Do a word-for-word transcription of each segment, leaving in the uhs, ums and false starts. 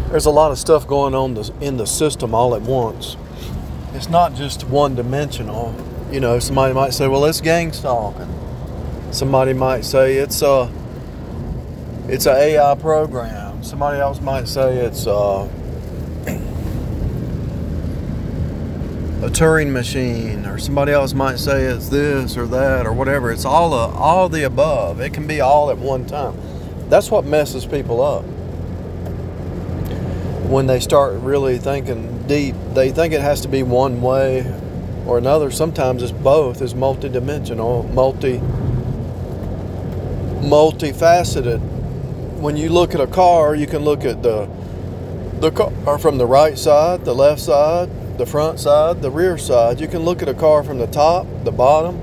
there's a lot of stuff going on in the system all at once. It's not just one dimensional. You know, somebody might say, well, it's gang stalking. Somebody might say it's a it's an A I program. Somebody else might say it's a, a Turing machine, or somebody else might say it's this or that or whatever. It's all a, all the above. It can be all at one time. That's what messes people up. When they start really thinking deep, they think it has to be one way or another. Sometimes it's both. It's multidimensional, multi, multifaceted. When you look at a car, you can look at the the car from the right side, the left side, the front side, the rear side. You can look at a car from the top, the bottom,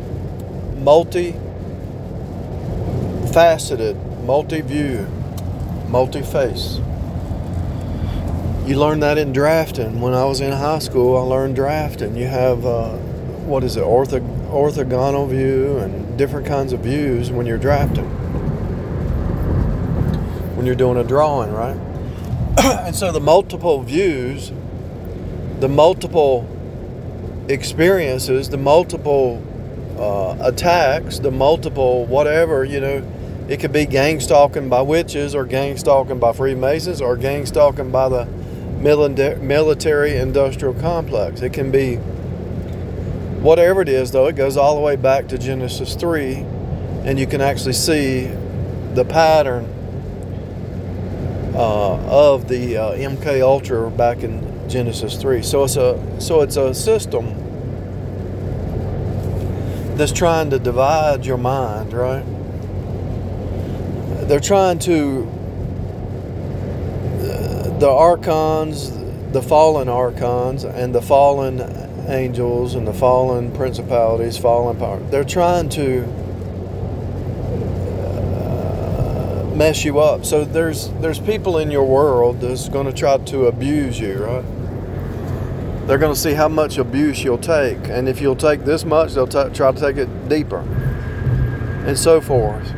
multi-faceted, multi-view, multi-face. You learn that in drafting. When I was in high school, I learned drafting. You have, uh, what is it, ortho, orthogonal view and different kinds of views when you're drafting. When you're doing a drawing, right? And so the multiple views, the multiple experiences, the multiple uh, attacks, the multiple whatever, you know, it could be gang stalking by witches or gang stalking by Freemasons or gang stalking by the military industrial complex. It can be whatever it is, though. It goes all the way back to Genesis three, and you can actually see the pattern uh, of the uh, M K Ultra back in Genesis three. So it's a so it's a system that's trying to divide your mind, right? They're trying to the archons, the fallen archons, and the fallen angels, and the fallen principalities, fallen power. They're trying to uh, mess you up. So there's there's people in your world that's going to try to abuse you, right? They're going to see how much abuse you'll take, and if you'll take this much, they'll t- try to take it deeper, and so forth.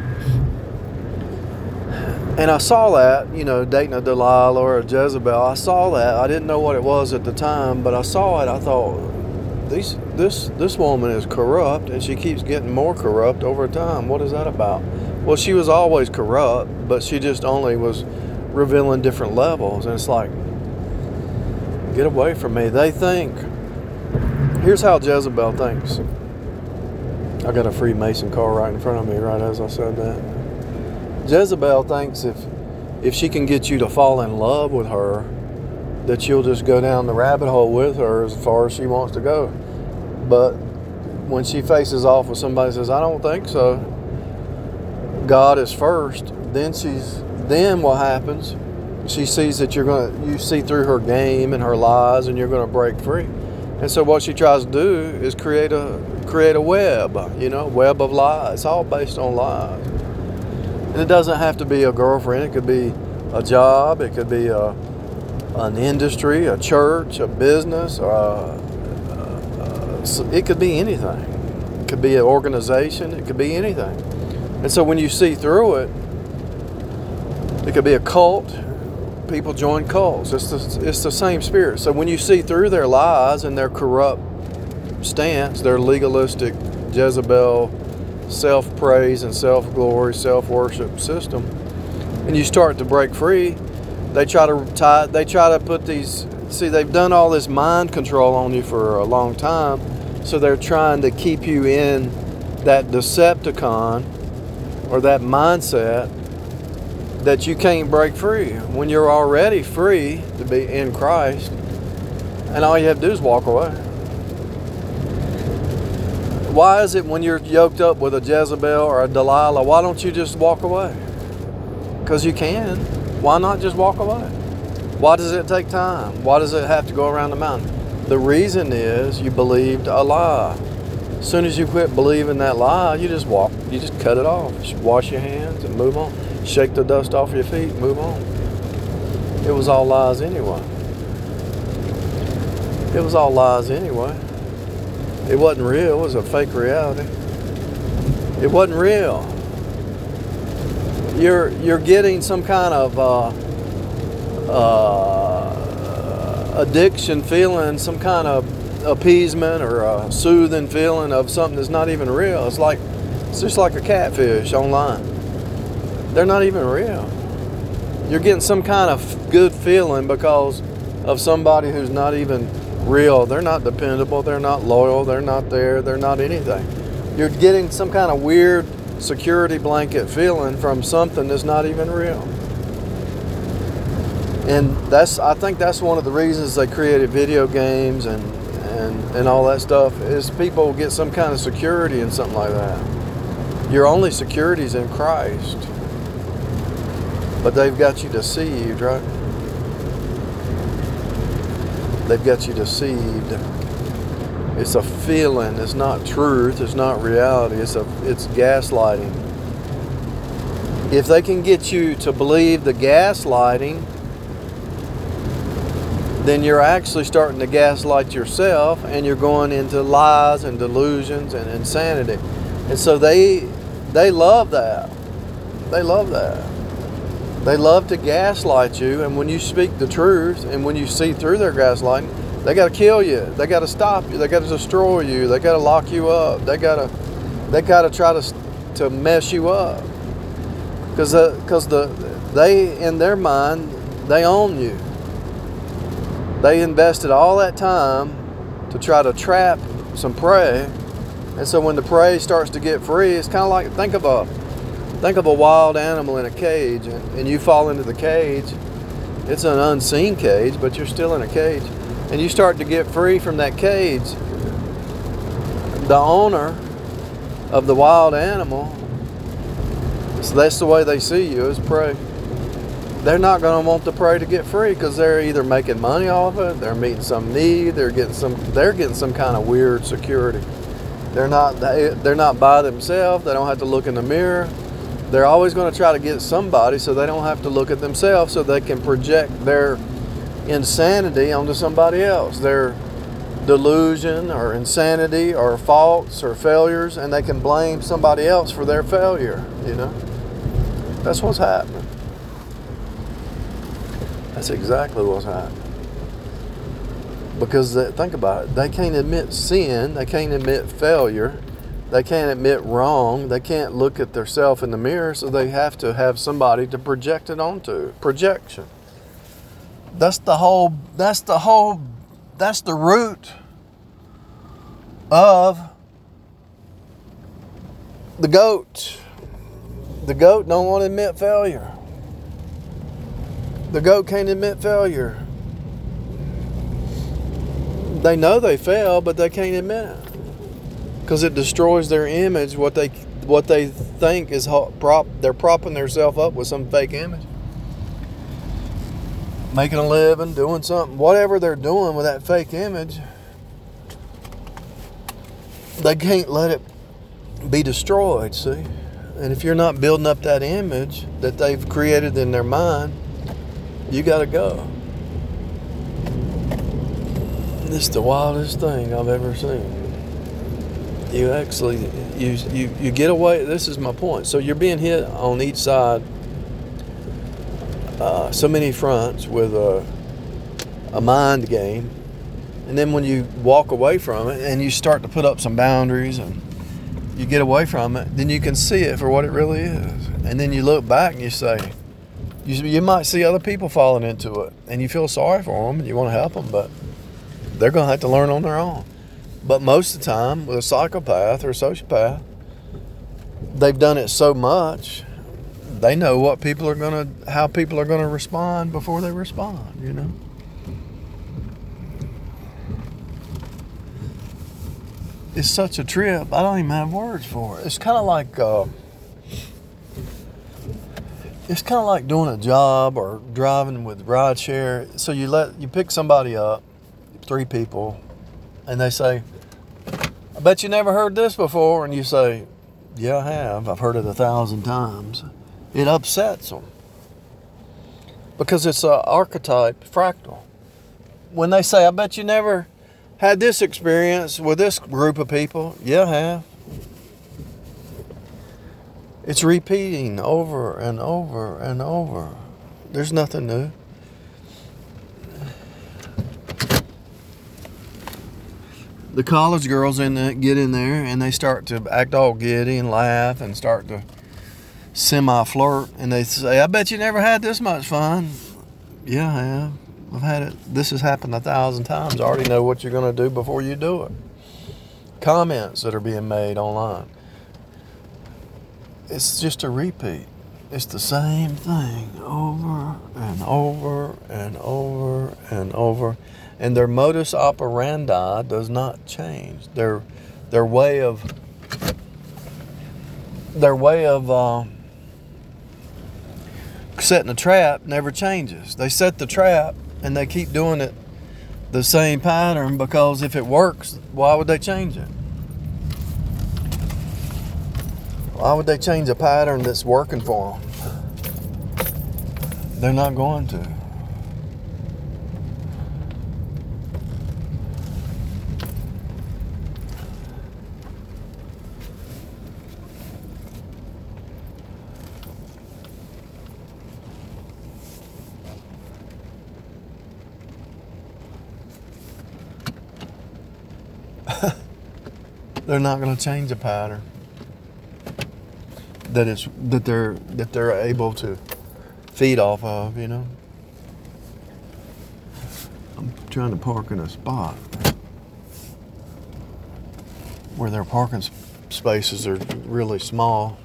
And I saw that, you know, dating a Delilah or a Jezebel. I saw that. I didn't know what it was at the time, but I saw it. I thought, these, this this woman is corrupt, and she keeps getting more corrupt over time. What is that about? Well, she was always corrupt, but she just only was revealing different levels. And it's like, get away from me. They think. Here's how Jezebel thinks. I got a Freemason car right in front of me, right as I said that. Jezebel thinks if if she can get you to fall in love with her, that you'll just go down the rabbit hole with her as far as she wants to go. But when she faces off with somebody who says, I don't think so, God is first, then she's then what happens? She sees that you're gonna you see through her game and her lies, and you're gonna break free. And so what she tries to do is create a create a web, you know, web of lies. It's all based on lies. And it doesn't have to be a girlfriend. It could be a job. It could be a, an industry, a church, a business. Or a, a, a, it could be anything. It could be an organization. It could be anything. And so when you see through it, it could be a cult. People join cults. It's the, it's the same spirit. So when you see through their lies and their corrupt stance, their legalistic Jezebel self-praise and self-glory, self-worship system, and you start to break free, they try to tie, they try to put these, see, they've done all this mind control on you for a long time, so they're trying to keep you in that Decepticon or that mindset that you can't break free when you're already free to be in Christ, and all you have to do is walk away. Why is it when you're yoked up with a Jezebel or a Delilah, why don't you just walk away? Because you can. Why not just walk away? Why does it take time? Why does it have to go around the mountain? The reason is you believed a lie. As soon as you quit believing that lie, you just walk, you just cut it off. Just wash your hands and move on. Shake the dust off your feet, move on. It was all lies anyway. It was all lies anyway. It wasn't real. It was a fake reality. It wasn't real. You're you're getting some kind of uh, uh, addiction feeling, some kind of appeasement or a soothing feeling of something that's not even real. It's like it's just like a catfish online. They're not even real. You're getting some kind of good feeling because of somebody who's not even real. They're not dependable. They're not loyal. They're not there. They're not anything. You're getting some kind of weird security blanket feeling from something that's not even real. And that's, I think that's one of the reasons they created video games and, and, and all that stuff, is people get some kind of security in something like that. Your only security is in Christ. But they've got you deceived, right? They've got you deceived. It's a feeling. It's not truth. It's not reality. It's a, it's gaslighting. If they can get you to believe the gaslighting, then you're actually starting to gaslight yourself, and you're going into lies and delusions and insanity. And so they they love that. They love that. They love to gaslight you, and when you speak the truth and when you see through their gaslighting, they got to kill you. They got to stop you. They got to destroy you. They got to lock you up. They got to they got to try to to mess you up. Cuz the cuz the they in their mind, they own you. They invested all that time to try to trap some prey. And so when the prey starts to get free, it's kind of like, think of a think of a wild animal in a cage, and, and you fall into the cage. It's an unseen cage, but you're still in a cage. And you start to get free from that cage. The owner of the wild animal, so that's the way they see you, as prey. They're not going to want the prey to get free, because they're either making money off it, they're meeting some need, they're getting some they're getting some kind of weird security. They're not they, they're not by themselves. They don't have to look in the mirror. They're always going to try to get somebody so they don't have to look at themselves, so they can project their insanity onto somebody else, their delusion or insanity or faults or failures, and they can blame somebody else for their failure, you know. That's what's happening. That's exactly what's happening. Because they, think about it, they can't admit sin, they can't admit failure, they can't admit wrong, they can't look at themselves in the mirror, so they have to have somebody to project it onto. Projection. That's the whole, that's the whole, that's the root of the goat. The goat don't want to admit failure. The goat can't admit failure. They know they fail, but they can't admit it, because it destroys their image. What they what they think is prop. They're propping themselves up with some fake image, making a living, doing something, whatever they're doing with that fake image. They can't let it be destroyed. See, and if you're not building up that image that they've created in their mind, you got to go. This is the wildest thing I've ever seen. You actually, you, you, you get away, this is my point. So you're being hit on each side, uh, so many fronts with a, a mind game. And then when you walk away from it and you start to put up some boundaries and you get away from it, then you can see it for what it really is. And then you look back and you say, you, you might see other people falling into it and you feel sorry for them and you want to help them, but they're going to have to learn on their own. But most of the time, with a psychopath or a sociopath, they've done it so much, they know what people are going to, how people are going to respond before they respond, you know. It's such a trip, I don't even have words for it. It's kind of like, uh, it's kind of like doing a job or driving with rideshare. So you let, you pick somebody up, three people, and they say, I bet you never heard this before. And you say, yeah, I have. I've heard it a thousand times. It upsets them because it's an archetype fractal. When they say, I bet you never had this experience with this group of people. Yeah, I have. It's repeating over and over and over. There's nothing new. the college girls in the, get in there and they start to act all giddy and laugh and start to semi-flirt, and they say, I bet you never had this much fun. Yeah, I have. I've had it. This has happened a thousand times. I already know what you're going to do before you do it. Comments that are being made online. It's just a repeat. It's the same thing over and over and over and over. And their modus operandi does not change. Their their way of their way of uh, setting a trap never changes. They set the trap and they keep doing it the same pattern, because if it works, why would they change it? Why would they change a pattern that's working for them? They're not going to. They're not going to change a pattern that it's that they're that they're able to feed off of, you know. I'm trying to park in a spot where their parking spaces are really small.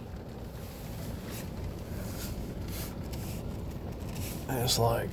And it's like,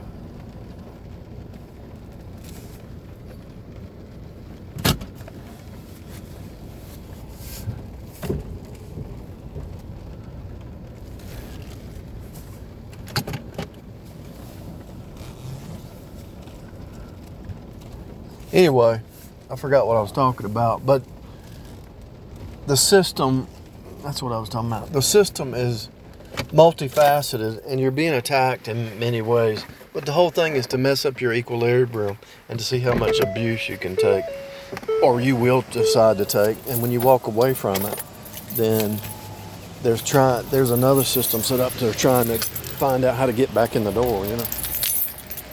anyway, I forgot what I was talking about, but the system, that's what I was talking about. The system is multifaceted and you're being attacked in many ways, but the whole thing is to mess up your equilibrium and to see how much abuse you can take, or you will decide to take. And when you walk away from it, then there's try there's another system set up to trying to find out how to get back in the door, you know.